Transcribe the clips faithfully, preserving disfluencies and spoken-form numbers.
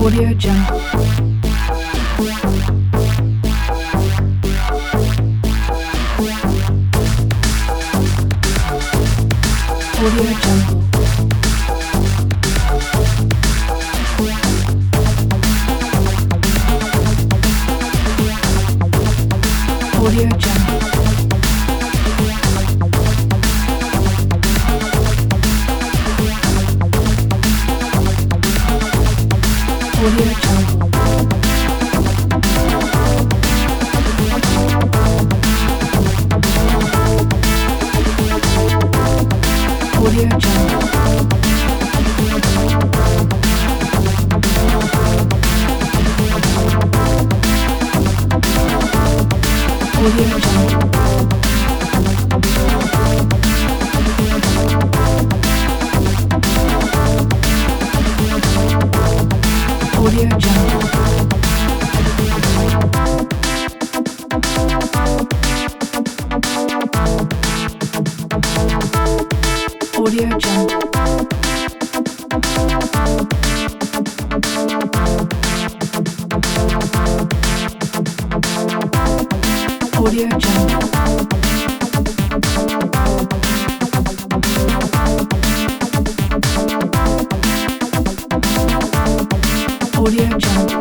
Audio Jungle. Audio Jungle. Audio Jungle. Audio Jungle. Audio Jungle. Audio Jungle. Audio Jungle. Audio Jungle. Audio Jungle. Audio Jungle.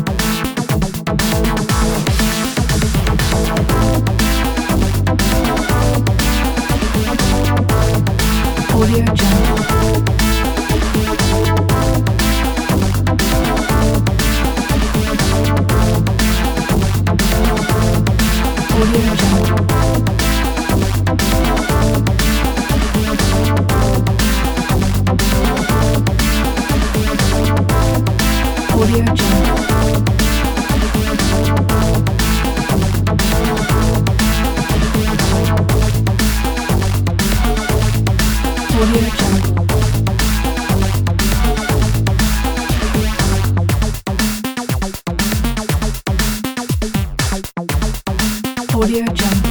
Audio Jungle. Audio Jungle. Audio Jungle. Audio Jungle. Audio Jungle.